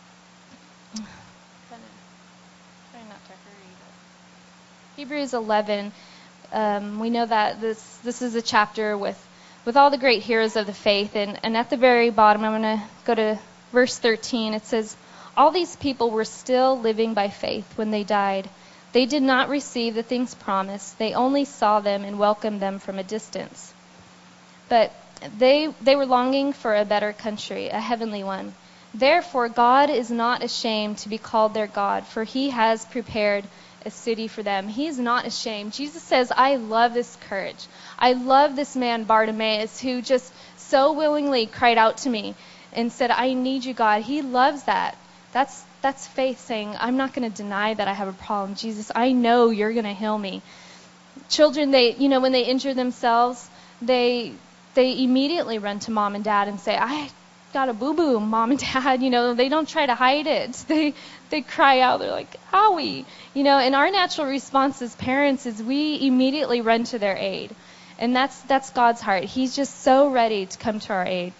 try not to hurry. But Hebrews eleven, um, we know that this this is a chapter with with all the great heroes of the faith, and, and at the very bottom, I'm going to go to verse thirteen. It says, all these people were still living by faith when they died. They did not receive the things promised. They only saw them and welcomed them from a distance. But they they were longing for a better country, a heavenly one. Therefore, God is not ashamed to be called their God, for he has prepared a city for them. He's not ashamed. Jesus says, I love this courage. I love this man, Bartimaeus, who just so willingly cried out to me and said, I need you, God. He loves that. That's that's faith saying, I'm not going to deny that I have a problem. Jesus, I know you're going to heal me. Children, they, you know, when they injure themselves, they they immediately run to mom and dad and say, I got a boo-boo, mom and dad. You know, they don't try to hide it. They they cry out. They're like, owie. You know, and our natural response as parents is we immediately run to their aid. And that's that's God's heart. He's just so ready to come to our aid.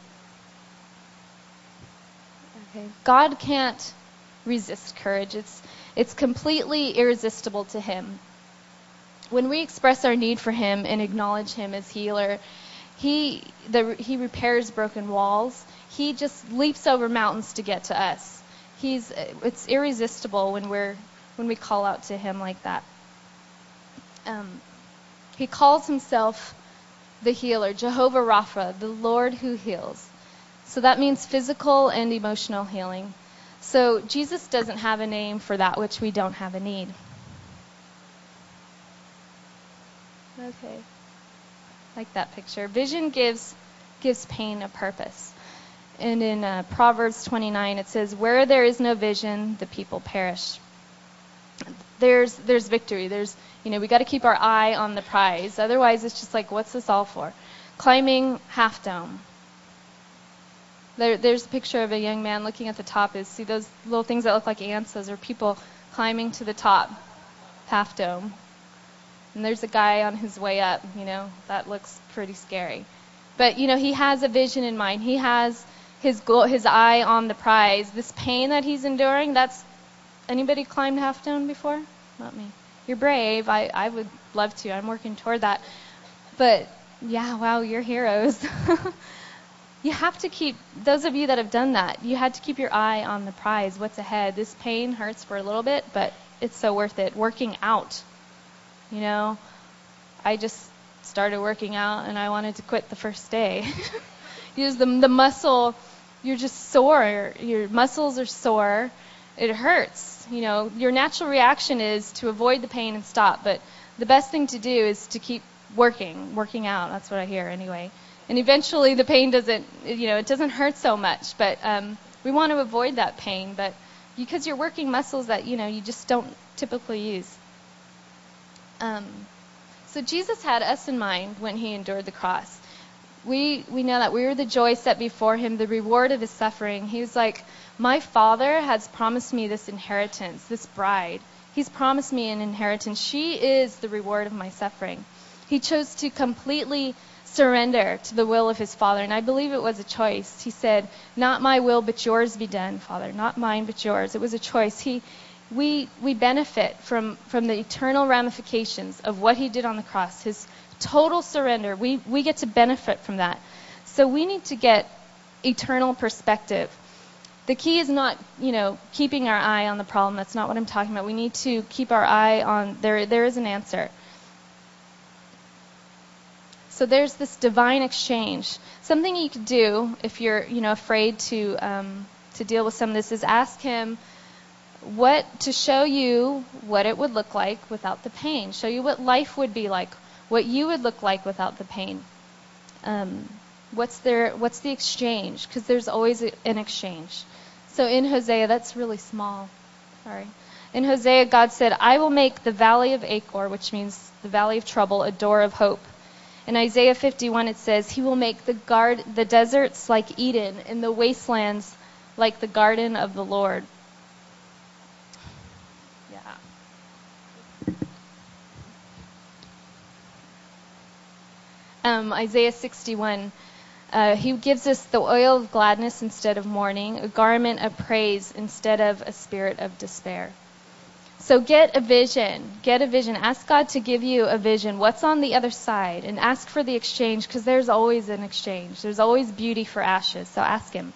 Okay. God can't resist courage. It's it's completely irresistible to him. When we express our need for him and acknowledge him as healer, he the he repairs broken walls. He just leaps over mountains to get to us. He's it's irresistible when we're when we call out to him like that. Um, he calls himself the healer, Jehovah Rapha, the Lord who heals. So that means physical and emotional healing. So Jesus doesn't have a name for that which we don't have a need. Okay. like that picture. Vision gives gives pain a purpose. And in uh, Proverbs twenty-nine, it says, "Where there is no vision, the people perish." There's there's victory. There's you know we got to keep our eye on the prize. Otherwise, it's just like, what's this all for? Climbing Half Dome. There, there's a picture of a young man looking at the top. Is see those little things that look like ants? Those are people climbing to the top, Half Dome. And there's a guy on his way up. You know that looks pretty scary. But you know he has a vision in mind. He has his goal, his eye on the prize. This pain that he's enduring. That's anybody climbed Half Dome before? Not me. You're brave. I I would love to. I'm working toward that. But yeah, wow, you're heroes. You have to keep, those of you that have done that, you had to keep your eye on the prize, what's ahead. This pain hurts for a little bit, but it's so worth it. Working out, you know, I just started working out and I wanted to quit the first day. Use the, the muscle, you're just sore, your muscles are sore, it hurts. You know, your natural reaction is to avoid the pain and stop, but the best thing to do is to keep working, working out. That's what I hear anyway. And eventually the pain doesn't, you know, it doesn't hurt so much. But um, we want to avoid that pain. But because you're working muscles that, you know, you just don't typically use. Um, so Jesus had us in mind when he endured the cross. We we know that we were the joy set before him, the reward of his suffering. He was like, my Father has promised me this inheritance, this bride. He's promised me an inheritance. She is the reward of my suffering. He chose to completely surrender to the will of his Father, and I believe it was a choice. He said, not my will but yours be done, Father, not mine but yours. It was a choice. He we we benefit from from the eternal ramifications of what he did on the cross, his total surrender. We we get to benefit from that. So we need to get eternal perspective. The key is not, you know, keeping our eye on the problem. That's not what I'm talking about. We need to keep our eye on there there is an answer. So there's this divine exchange. Something you could do if you're, you know, afraid to um, to deal with some of this is ask him what to show you what it would look like without the pain. Show you what life would be like, what you would look like without the pain. Um, what's there? What's the exchange? Because there's always a, an exchange. So in Hosea, that's really small. Sorry. In Hosea, God said, "I will make the valley of Achor," which means the valley of trouble, a door of hope. In Isaiah fifty-one, it says, he will make the guard, the deserts like Eden, and the wastelands like the garden of the Lord. Yeah. Um, Isaiah sixty-one, uh, he gives us the oil of gladness instead of mourning, a garment of praise instead of a spirit of despair. So get a vision. Get a vision. Ask God to give you a vision. What's on the other side? And ask for the exchange, because there's always an exchange. There's always beauty for ashes. So ask him.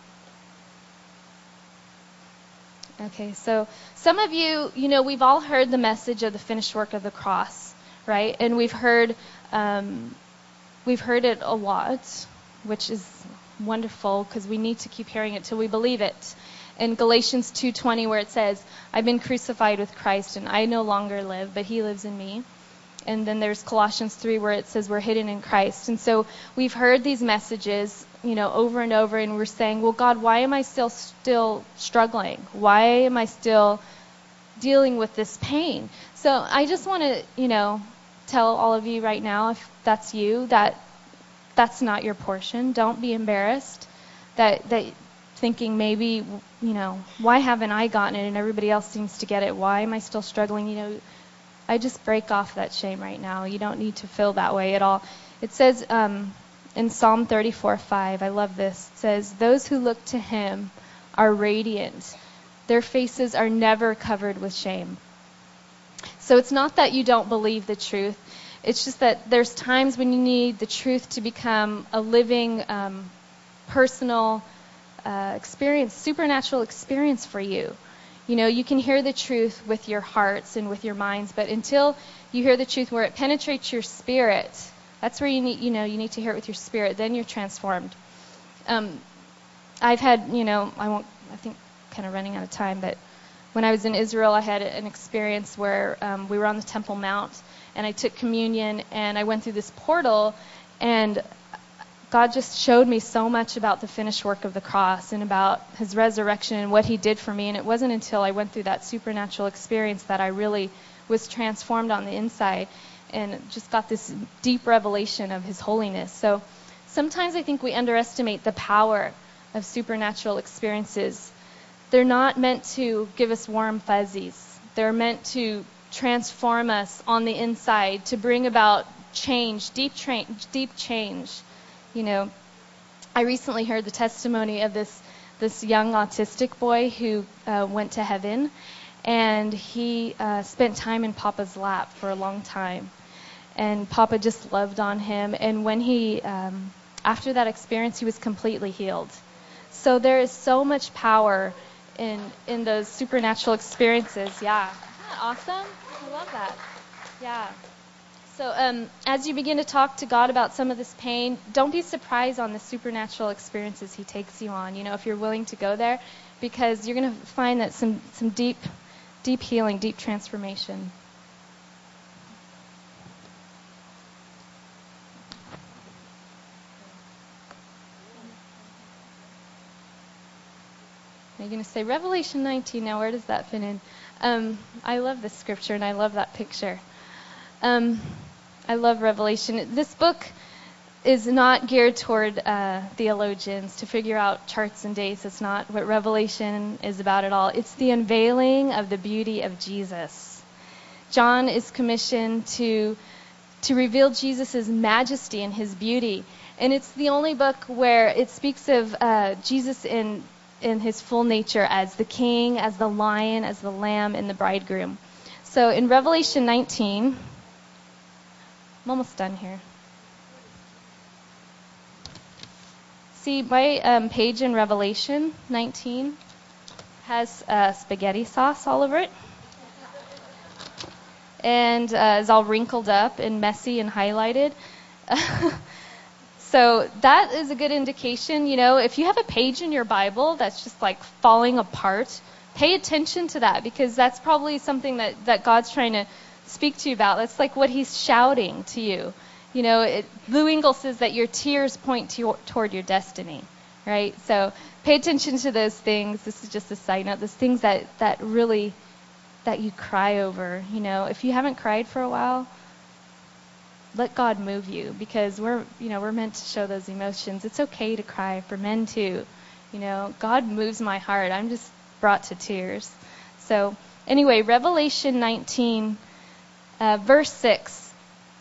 Okay, so some of you, you know, we've all heard the message of the finished work of the cross, right? And we've heard, um, we've heard it a lot, which is wonderful, because we need to keep hearing it till we believe it. In Galatians two twenty, where it says, I've been crucified with Christ, and I no longer live, but he lives in me. And then there's Colossians three, where it says we're hidden in Christ. And so we've heard these messages, you know, over and over, and we're saying, well, God, why am I still still struggling? Why am I still dealing with this pain? So I just want to, you know, tell all of you right now, if that's you, that that's not your portion. Don't be embarrassed that that thinking maybe, you know, why haven't I gotten it and everybody else seems to get it? Why am I still struggling? You know, I just break off that shame right now. You don't need to feel that way at all. It says um, in Psalm thirty-four five, I love this. It says, those who look to him are radiant. Their faces are never covered with shame. So it's not that you don't believe the truth. It's just that there's times when you need the truth to become a living, um, personal uh, experience, supernatural experience for you. You know, you can hear the truth with your hearts and with your minds, but until you hear the truth where it penetrates your spirit, that's where you need, you know, you need to hear it with your spirit. Then you're transformed. Um, I've had, you know, I won't, I think, kind of running out of time, but when I was in Israel, I had an experience where um, we were on the Temple Mount, and I took communion, and I went through this portal, And God just showed me so much about the finished work of the cross and about his resurrection and what he did for me. And it wasn't until I went through that supernatural experience that I really was transformed on the inside and just got this deep revelation of his holiness. So sometimes I think we underestimate the power of supernatural experiences. They're not meant to give us warm fuzzies. They're meant to transform us on the inside, to bring about change, deep, tra- deep change. You know, I recently heard the testimony of this this young autistic boy who uh, went to heaven, and he uh, spent time in Papa's lap for a long time, and Papa just loved on him. And when he, um, after that experience, he was completely healed. So there is so much power in in those supernatural experiences. Yeah, isn't that awesome? I love that. Yeah. So um, as you begin to talk to God about some of this pain, don't be surprised on the supernatural experiences he takes you on, you know, if you're willing to go there, because you're going to find that some, some deep, deep healing, deep transformation. You're going to say, Revelation nineteen, now where does that fit in? Um, I love this scripture, and I love that picture. Um, I love Revelation. This book is not geared toward uh, theologians to figure out charts and dates. It's not what Revelation is about at all. It's the unveiling of the beauty of Jesus. John is commissioned to to reveal Jesus' majesty and his beauty. And it's the only book where it speaks of uh, Jesus in in his full nature as the king, as the lion, as the lamb, and the bridegroom. So in Revelation nineteen, I'm almost done here. See, my um, page in Revelation nineteen has uh, spaghetti sauce all over it. And uh, is all wrinkled up and messy and highlighted. So that is a good indication. You know, if you have a page in your Bible that's just like falling apart, pay attention to that, because that's probably something that, that God's trying to speak to you about. That's like what he's shouting to you. You know, it, Lou Engle says that your tears point to your, toward your destiny, right? So pay attention to those things. This is just a side note. Those things that, that really, that you cry over. You know, if you haven't cried for a while, let God move you, because we're, you know, we're meant to show those emotions. It's okay to cry, for men too. You know, God moves my heart. I'm just brought to tears. So anyway, Revelation nineteen, uh, verse six.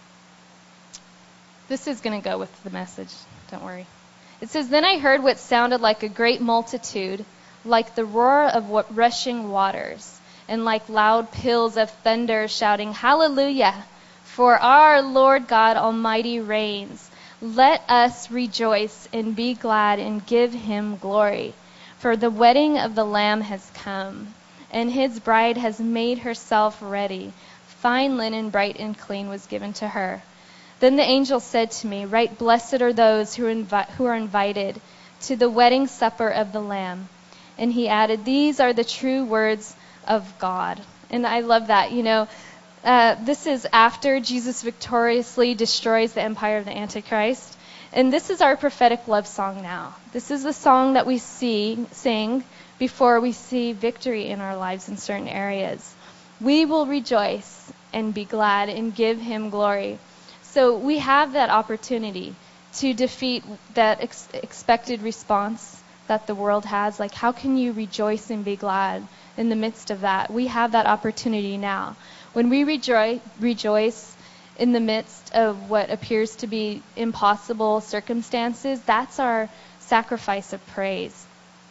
This is going to go with the message. Don't worry. It says, "Then I heard what sounded like a great multitude, like the roar of what rushing waters, and like loud peals of thunder, shouting, 'Hallelujah! For our Lord God Almighty reigns. Let us rejoice and be glad and give him glory. For the wedding of the Lamb has come, and his bride has made herself ready. Fine linen, bright and clean, was given to her.' Then the angel said to me, 'Right, blessed are those who are, invi- who are invited to the wedding supper of the Lamb.' And he added, 'These are the true words of God.'" And I love that, you know. Uh, this is after Jesus victoriously destroys the empire of the Antichrist. And this is our prophetic love song now. This is the song that we see, sing before we see victory in our lives in certain areas. We will rejoice and be glad and give him glory. So we have that opportunity to defeat that ex- expected response that the world has. Like, how can you rejoice and be glad in the midst of that? We have that opportunity now. When we rejoice, rejoice in the midst of what appears to be impossible circumstances, that's our sacrifice of praise.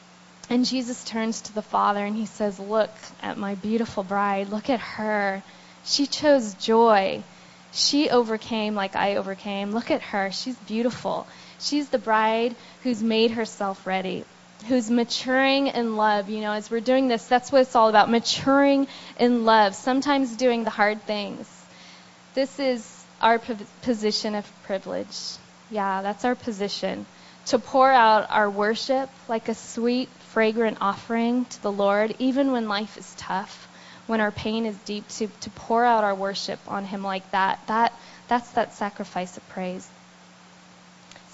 And Jesus turns to the Father and he says, "Look at my beautiful bride. Look at her. She chose joy. She overcame like I overcame. Look at her. She's beautiful. She's the bride who's made herself ready, who's maturing in love." You know, as we're doing this, that's what it's all about, maturing in love, sometimes doing the hard things. This is our p- position of privilege. Yeah, that's our position, to pour out our worship like a sweet, fragrant offering to the Lord, even when life is tough, when our pain is deep, to, to pour out our worship on him like that. That that's that sacrifice of praise.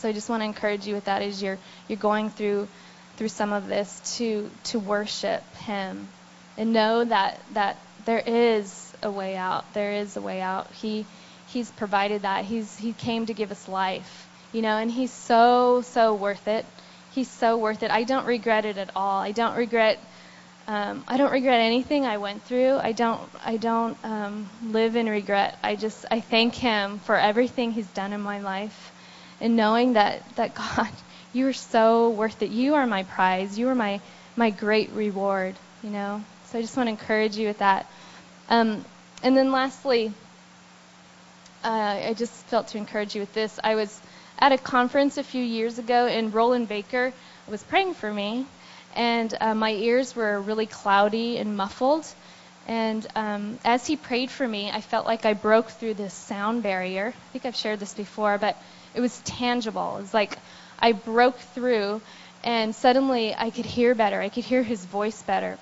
So I just want to encourage you with that as you're you're going through through some of this to to worship him and know that that there is a way out. There is a way out. He he's provided that. He's he came to give us life, you know, and he's so so worth it. He's so worth it. I don't regret it at all. I don't regret um, I don't regret anything I went through. I don't I don't um, live in regret. I just I thank him for everything he's done in my life, and knowing that that God, you are so worth it. You are my prize. You are my my great reward. You know. So I just want to encourage you with that. Um, and then lastly, uh, I just felt to encourage you with this. I was at a conference a few years ago, and Roland Baker was praying for me, and uh, my ears were really cloudy and muffled. And um, as he prayed for me, I felt like I broke through this sound barrier. I think I've shared this before, but it was tangible. It was like I broke through, and suddenly I could hear better. I could hear his voice better.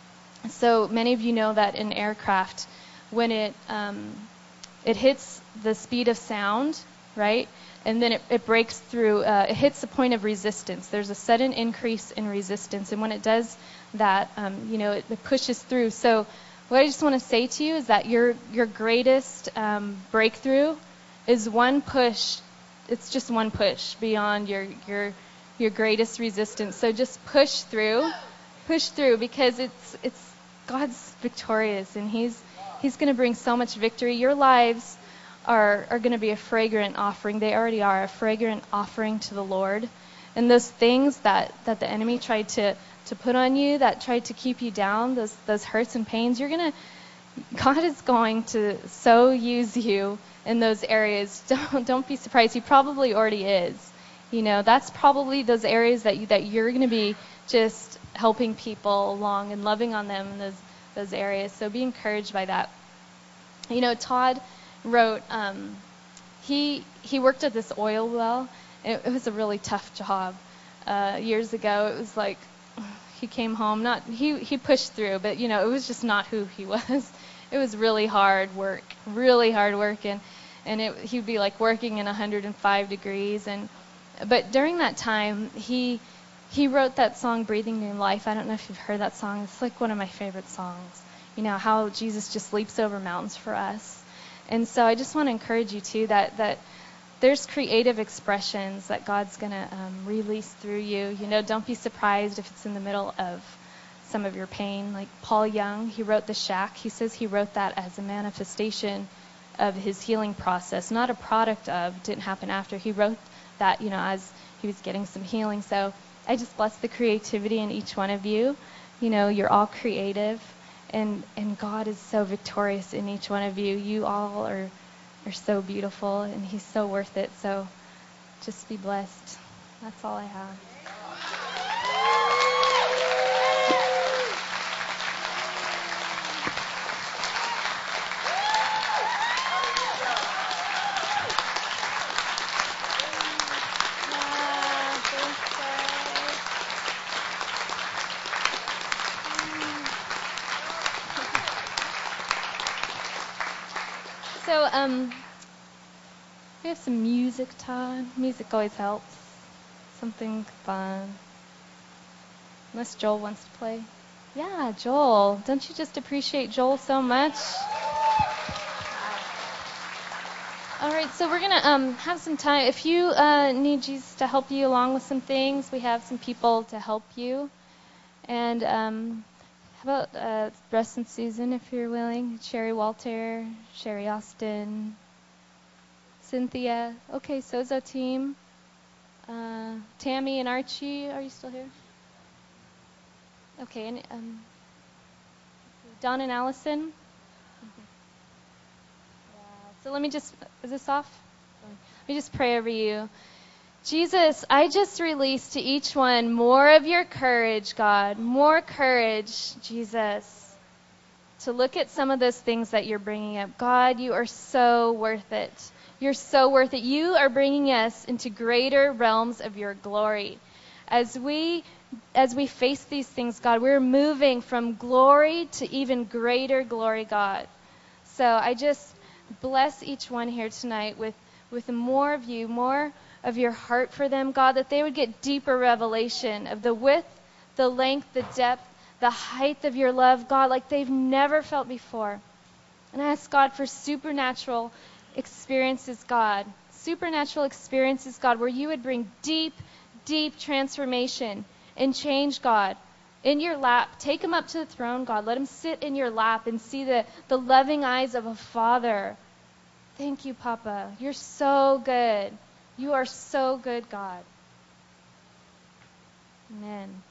So many of you know that in aircraft, when it um, it hits the speed of sound, right, and then it, it breaks through, uh, it hits the point of resistance. There's a sudden increase in resistance, and when it does that, um, you know, it, it pushes through. So what I just want to say to you is that your your greatest um, breakthrough is one push. It's just one push beyond your your your greatest resistance. So just push through, push through, because it's it's God's victorious, and He's He's going to bring so much victory. Your lives are are going to be a fragrant offering. They already are a fragrant offering to the Lord. And those things that, that the enemy tried to, to put on you, that tried to keep you down, those those hurts and pains, you're gonna God is going to so use you in those areas. Don't don't be surprised. He probably already is. You know, that's probably those areas that you that you're going to be just helping people along and loving on them in those those areas. So be encouraged by that. You know, Todd wrote. Um, he he worked at this oil well. It, it was a really tough job. Uh, years ago, it was like he came home. Not he he pushed through, but you know, it was just not who he was. It was really hard work, really hard work, and and it, he'd be like working in one hundred five degrees. And but during that time, he he wrote that song "Breathing New Life." I don't know if you've heard that song. It's like one of my favorite songs. You know how Jesus just leaps over mountains for us. And so I just want to encourage you too that that there's creative expressions that God's going to um, release through you. You know, don't be surprised if it's in the middle of some of your pain. Like Paul Young, he wrote The Shack. He says he wrote that as a manifestation of his healing process, not a product of, didn't happen after. He wrote that, you know, as he was getting some healing. So I just bless the creativity in each one of you. You know, you're all creative, and, and God is so victorious in each one of you. You all are are so beautiful, and He's so worth it. So just be blessed. That's all I have. So, um, we have some music time. Music always helps. Something fun. Unless Joel wants to play. Yeah, Joel. Don't you just appreciate Joel so much? All right, so we're going to um, have some time. If you uh, need Jesus to help you along with some things, we have some people to help you. And um, how about uh, Russ and Susan, if you're willing? Sherry Walter, Sherry Austin, Cynthia. Okay, Sozo team. Uh, Tammy and Archie, are you still here? Okay, and um, Don and Allison. Mm-hmm. Yeah. So let me just, is this off? Let me just pray over you. Jesus, I just release to each one more of your courage, God. More courage, Jesus, to look at some of those things that you're bringing up. God, you are so worth it. You're so worth it. You are bringing us into greater realms of your glory. As we as we face these things, God, we're moving from glory to even greater glory, God. So I just bless each one here tonight with, with more of you, more of your heart for them, God, that they would get deeper revelation of the width, the length, the depth, the height of your love, God, like they've never felt before. And I ask, God, for supernatural experiences, God, supernatural experiences, God, where you would bring deep, deep transformation and change, God, in your lap. Take them up to the throne, God. Let them sit in your lap and see the, the loving eyes of a father. Thank you, Papa. You're so good. You are so good, God. Amen.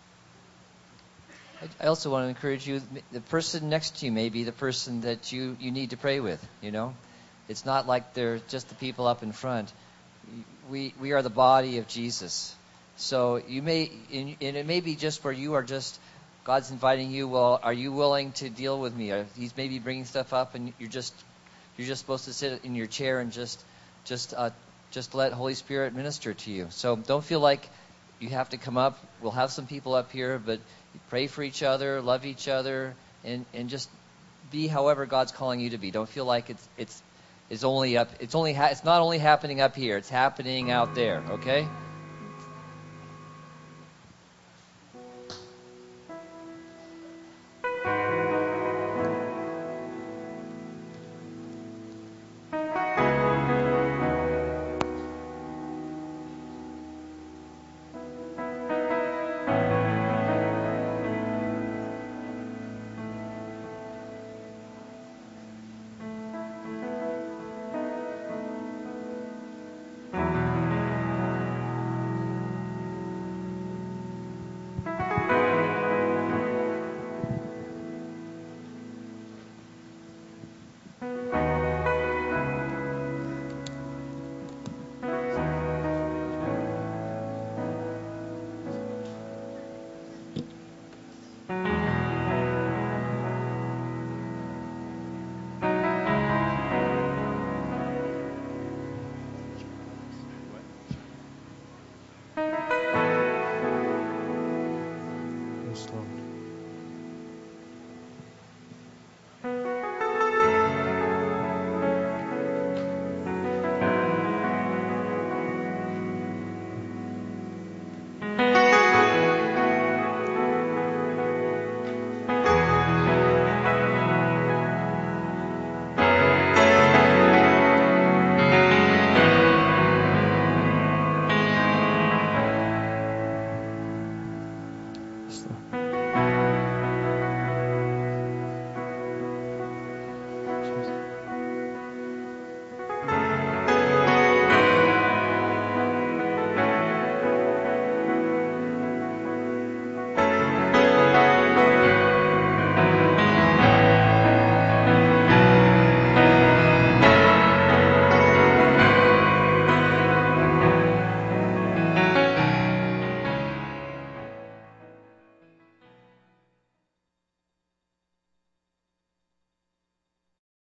I also want to encourage you, the person next to you may be the person that you, you need to pray with, you know. It's not like they're just the people up in front. We we are the body of Jesus. So you may, and it may be just where you are just, God's inviting you, well, are you willing to deal with me? He's maybe bringing stuff up and you're just you're just supposed to sit in your chair and just just uh, just let Holy Spirit minister to you. So don't feel like you have to come up. We'll have some people up here, but pray for each other, love each other, and, and just be however God's calling you to be. Don't feel like it's it's it's only up. It's only ha- it's not only happening up here. It's happening out there. Okay.